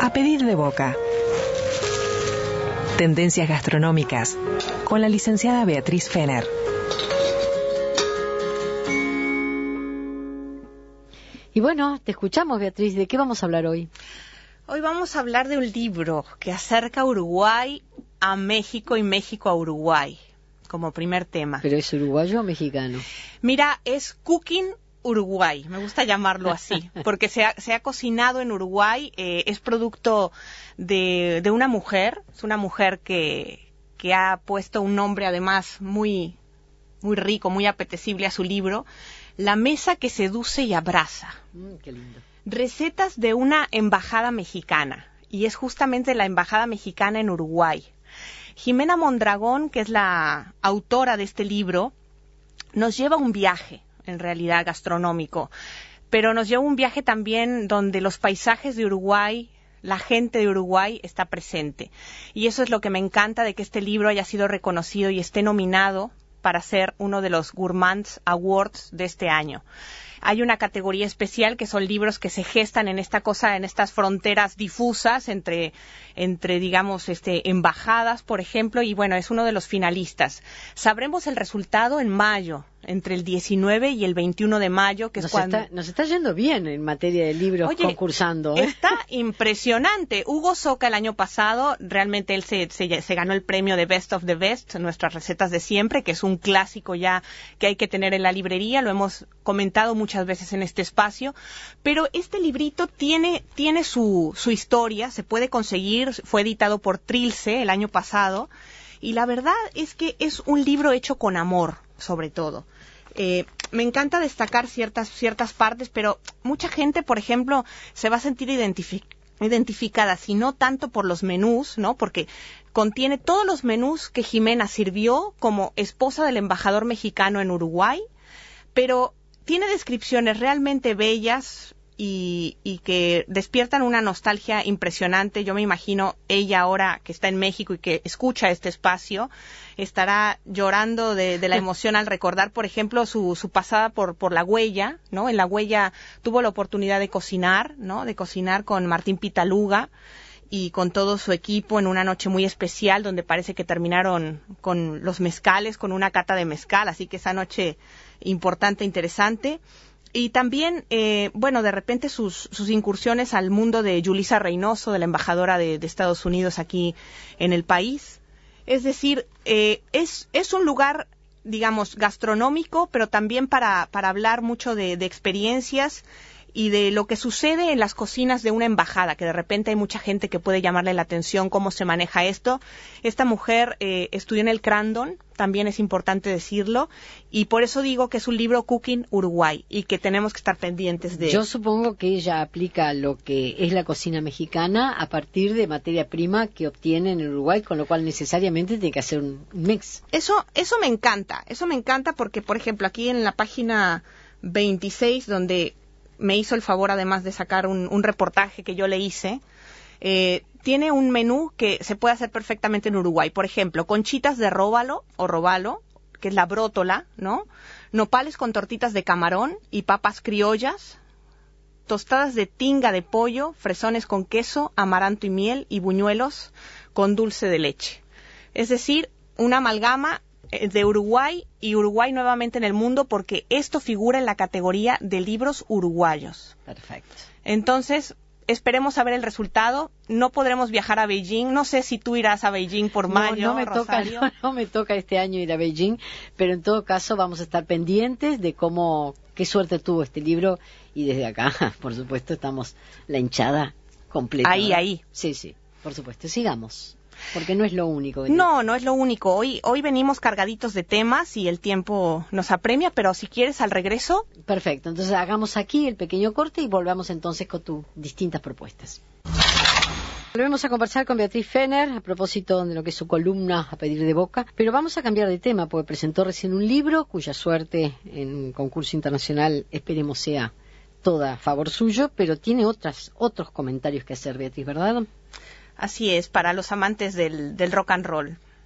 A pedir de boca. Tendencias gastronómicas con la licenciada Beatriz Fenner. Y bueno, te escuchamos, Beatriz. ¿De qué vamos a hablar hoy? Hoy vamos a hablar de un libro que acerca a Uruguay a México y México a Uruguay, como primer tema. ¿Pero es uruguayo o mexicano? Mira, es Cooking Uruguay, me gusta llamarlo así, porque se ha cocinado en Uruguay, es producto de una mujer, es una mujer que ha puesto un nombre además muy, muy rico, muy apetecible a su libro, La mesa que seduce y abraza. Qué lindo. Recetas de una embajada mexicana, y es justamente la embajada mexicana en Uruguay. Jimena Mondragón, que es la autora de este libro, nos lleva un viaje, en realidad gastronómico, pero nos lleva un viaje también donde los paisajes de Uruguay, la gente de Uruguay está presente. Y eso es lo que me encanta de que este libro haya sido reconocido y esté nominado para ser uno de los Gourmands Awards de este año. Hay una categoría especial que son libros que se gestan en estas fronteras difusas entre digamos, embajadas, por ejemplo, y bueno, es uno de los finalistas. Sabremos el resultado en mayo, entre el 19 y el 21 de mayo, que es cuando... Nos está yendo bien en materia de libros. Oye, concursando. Está impresionante. Hugo Soca el año pasado, realmente él se ganó el premio de Best of the Best, Nuestras Recetas de Siempre, que es un clásico ya que hay que tener en la librería, lo hemos comentado muchas veces en este espacio, pero este librito tiene su historia, se puede conseguir, fue editado por Trilce el año pasado, y la verdad es que es un libro hecho con amor, sobre todo. Me encanta destacar ciertas partes, pero mucha gente, por ejemplo, se va a sentir identificada, si no tanto por los menús, ¿no? Porque contiene todos los menús que Jimena sirvió como esposa del embajador mexicano en Uruguay, pero tiene descripciones realmente bellas y que despiertan una nostalgia impresionante. Yo me imagino ella ahora que está en México y que escucha este espacio, estará llorando de la emoción al recordar, por ejemplo, su pasada por La Huella, ¿no? En La Huella tuvo la oportunidad de cocinar, ¿no? De cocinar con Martín Pitaluga y con todo su equipo en una noche muy especial donde parece que terminaron con los mezcales, con una cata de mezcal, así que esa noche importante, interesante. Y también, de repente sus incursiones al mundo de Yulisa Reynoso, de la embajadora de Estados Unidos aquí en el país. Es decir, es un lugar, digamos, gastronómico, pero también para hablar mucho de experiencias y de lo que sucede en las cocinas de una embajada, que de repente hay mucha gente que puede llamarle la atención cómo se maneja esto. Esta mujer estudió en el Crandon, también es importante decirlo, y por eso digo que es un libro Cooking Uruguay y que tenemos que estar pendientes de... Yo supongo que ella aplica lo que es la cocina mexicana a partir de materia prima que obtiene en Uruguay, con lo cual necesariamente tiene que hacer un mix. Eso me encanta porque, por ejemplo, aquí en la página 26, donde me hizo el favor además de sacar un reportaje que yo le hice, tiene un menú que se puede hacer perfectamente en Uruguay. Por ejemplo, conchitas de róbalo o robalo, que es la brótola, ¿no? Nopales con tortitas de camarón y papas criollas, tostadas de tinga de pollo, fresones con queso, amaranto y miel y buñuelos con dulce de leche. Es decir, una amalgama de Uruguay y Uruguay nuevamente en el mundo, porque esto figura en la categoría de libros uruguayos. Perfecto. Entonces, esperemos a ver el resultado. No podremos viajar a Beijing. No sé si tú irás a Beijing por mayo, no me Rosario. No me toca este año ir a Beijing, pero en todo caso vamos a estar pendientes de qué suerte tuvo este libro, y desde acá, por supuesto, estamos la hinchada completa. Ahí. Sí, por supuesto. Sigamos. Porque no es lo único. No es lo único. Hoy venimos cargaditos de temas y el tiempo nos apremia, pero si quieres al regreso. Perfecto, entonces hagamos aquí el pequeño corte y volvamos entonces con tus distintas propuestas. Volvemos a conversar con Beatriz Fenner a propósito de lo que es su columna A Pedir de Boca, pero vamos a cambiar de tema porque presentó recién un libro cuya suerte en un concurso internacional esperemos sea toda a favor suyo, pero tiene otros comentarios que hacer, Beatriz, ¿verdad? Así es, para los amantes del rock and roll.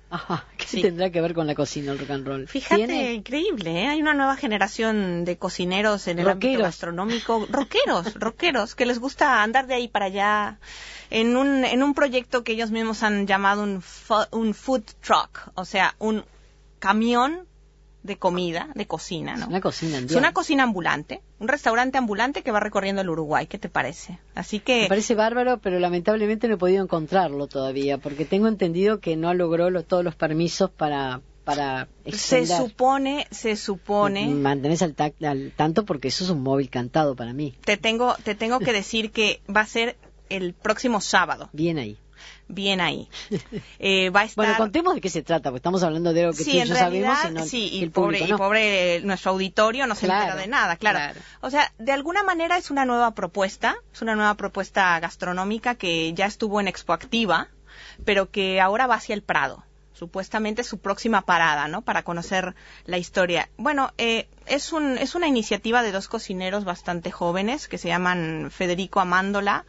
Ajá, ¿qué Sí. tendrá que ver con la cocina el rock and roll? Fíjate, ¿Tiene? increíble, ¿eh? Hay una nueva generación de cocineros en el ámbito Rockeros. gastronómico, rockeros, que les gusta andar de ahí para allá en un proyecto que ellos mismos han llamado un food truck, o sea, un camión de comida, de cocina, ¿no? Es una cocina Es una cocina ambulante, un restaurante ambulante que va recorriendo el Uruguay, ¿qué te parece? Así que Me parece bárbaro, pero lamentablemente no he podido encontrarlo todavía, porque tengo entendido que no logró todos los permisos para se extender. supone Mantenés al tanto, porque eso es un móvil cantado para mí. te tengo que decir que va a ser el próximo sábado. Bien ahí. Bien ahí. Va a estar... Bueno, contemos de qué se trata, porque estamos hablando de algo que sí, tú y en yo realidad, sabemos, y, sí, y y el público no. pobre nuestro auditorio no se Claro, entera de nada, claro. O sea, de alguna manera es una nueva propuesta gastronómica que ya estuvo en Expoactiva, pero que ahora va hacia el Prado. Supuestamente su próxima parada, ¿no? Para conocer la historia. Bueno, es una iniciativa de dos cocineros bastante jóvenes que se llaman Federico Amándola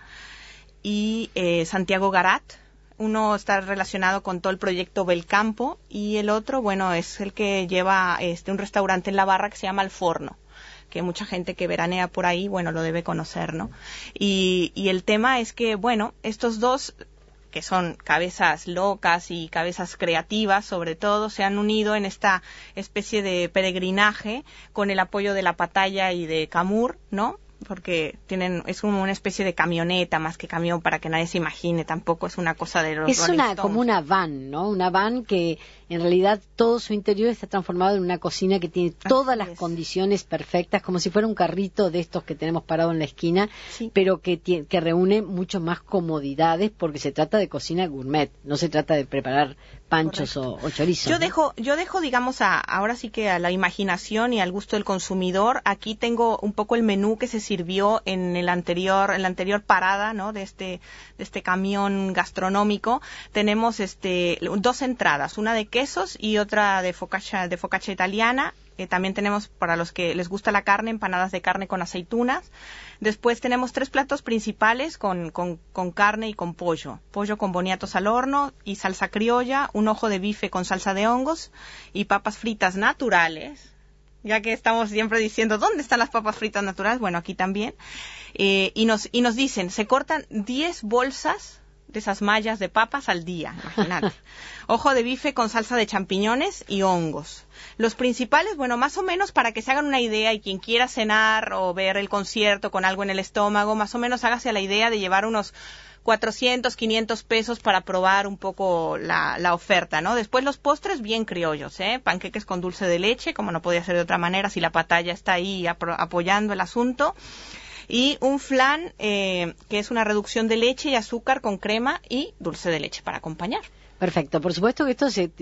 y Santiago Garat. Uno está relacionado con todo el proyecto Belcampo y el otro, bueno, es el que lleva un restaurante en La Barra que se llama El Forno, que mucha gente que veranea por ahí, bueno, lo debe conocer, ¿no? Y el tema es que, bueno, estos dos, que son cabezas locas y cabezas creativas, sobre todo, se han unido en esta especie de peregrinaje con el apoyo de La Patalla y de Camur, ¿no? Porque es como una especie de camioneta más que camión, para que nadie se imagine, tampoco es una cosa de los Rolling Stones. Como una van, ¿no? Una van que en realidad todo su interior está transformado en una cocina que tiene todas las condiciones perfectas, como si fuera un carrito de estos que tenemos parado en la esquina, sí, pero que reúne mucho más comodidades, porque se trata de cocina gourmet, no se trata de preparar panchos o chorizos. Yo dejo, digamos, ahora sí que a la imaginación y al gusto del consumidor. Aquí tengo un poco el menú que se sirvió en la anterior parada, ¿no? de este camión gastronómico. Tenemos dos entradas, una de quesos y otra de focaccia italiana. También tenemos, para los que les gusta la carne, empanadas de carne con aceitunas. Después tenemos 3 platos principales con carne y con pollo. Pollo con boniatos al horno y salsa criolla, un ojo de bife con salsa de hongos y papas fritas naturales. Ya que estamos siempre diciendo, ¿dónde están las papas fritas naturales? Bueno, aquí también. Y nos dicen, se cortan 10 bolsas de esas mallas de papas al día, imagínate. Ojo de bife con salsa de champiñones y hongos. Los principales, bueno, más o menos para que se hagan una idea, y quien quiera cenar o ver el concierto con algo en el estómago, más o menos hágase a la idea de llevar unos 400, 500 pesos para probar un poco la oferta, ¿no? Después los postres bien criollos, panqueques con dulce de leche, como no podía ser de otra manera si la Patalla está ahí apoyando el asunto. Y un flan, que es una reducción de leche y azúcar con crema y dulce de leche para acompañar. Perfecto. Por supuesto que esto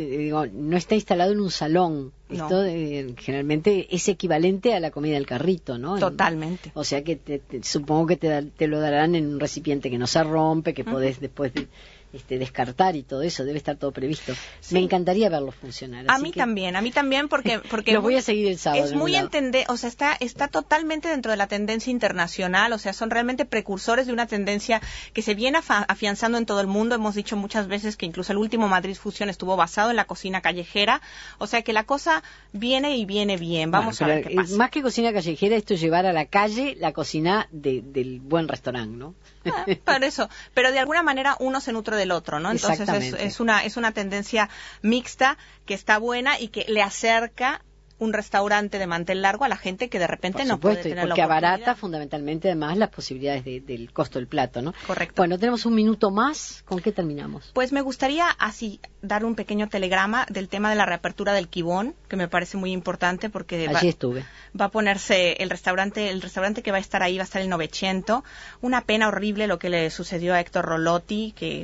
no está instalado en un salón. No. Esto generalmente es equivalente a la comida del carrito, ¿no? Totalmente. O sea que supongo que te lo darán en un recipiente que no se rompe, que podés después descartar y todo eso. Debe estar todo previsto. Sí. Me encantaría verlo funcionar. A mí también, porque lo voy a seguir el sábado. Es muy o sea, está totalmente dentro de la tendencia internacional. O sea, son realmente precursores de una tendencia que se viene afianzando en todo el mundo. Hemos dicho muchas veces que incluso el último Madrid Fusion estuvo basado en la cocina callejera. O sea, que la cosa viene y viene bien. Vamos a ver qué pasa. Más que cocina callejera, esto es llevar a la calle la cocina del buen restaurante, ¿no? Por eso, pero de alguna manera uno se nutre del otro, ¿no? Entonces es una tendencia mixta que está buena y que le acerca un restaurante de mantel largo a la gente que de repente no puede tener la oportunidad. Porque abarata fundamentalmente además las posibilidades del costo del plato, ¿no? Correcto. Bueno, tenemos un minuto más. ¿Con qué terminamos? Pues me gustaría así dar un pequeño telegrama del tema de la reapertura del Quibón, que me parece muy importante porque allí estuve. Va a ponerse el restaurante que va a estar ahí va a estar el Novecento. Una pena horrible lo que le sucedió a Héctor Rolotti, que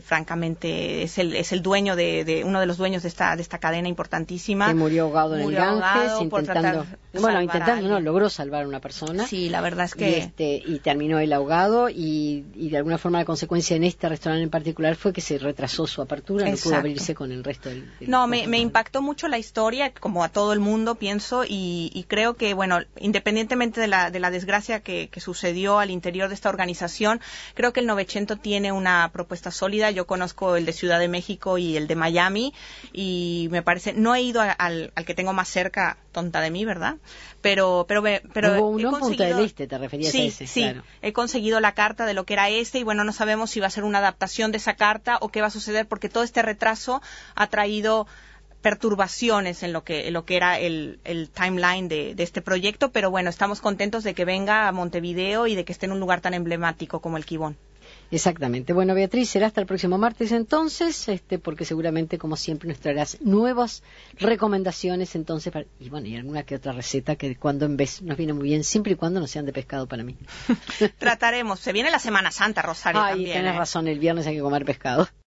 francamente es el dueño de uno de los dueños de esta cadena importantísima. Que murió ahogado en el Ganges intentando, no, logró salvar a una persona. Sí, la verdad es que... Y terminó el ahogado y de alguna forma la consecuencia en este restaurante en particular fue que se retrasó su apertura, no pudo abrirse con el resto del No, me impactó mucho la historia, como a todo el mundo, pienso, y creo que, bueno, independientemente de la desgracia que sucedió al interior de esta organización, creo que el Novecento tiene una propuesta sólida. Yo conozco el de Ciudad de México y el de Miami, y me parece, no he ido al que tengo más cerca, tonta de mí, ¿verdad? Pero hubo uno en Punta del Este, te referías a ese. Sí, claro. He conseguido la carta de lo que era y bueno, no sabemos si va a ser una adaptación de esa carta o qué va a suceder, porque todo este retraso ha traído perturbaciones en lo que era el timeline de este proyecto, pero bueno, estamos contentos de que venga a Montevideo y de que esté en un lugar tan emblemático como el Quibón. Exactamente. Bueno, Beatriz, será hasta el próximo martes entonces, porque seguramente, como siempre, nos traerás nuevas recomendaciones entonces, y bueno, y alguna que otra receta que de cuando en vez nos viene muy bien, siempre y cuando no sean de pescado para mí. Trataremos. Se viene la Semana Santa, Rosario, también. Tienes razón, el viernes hay que comer pescado.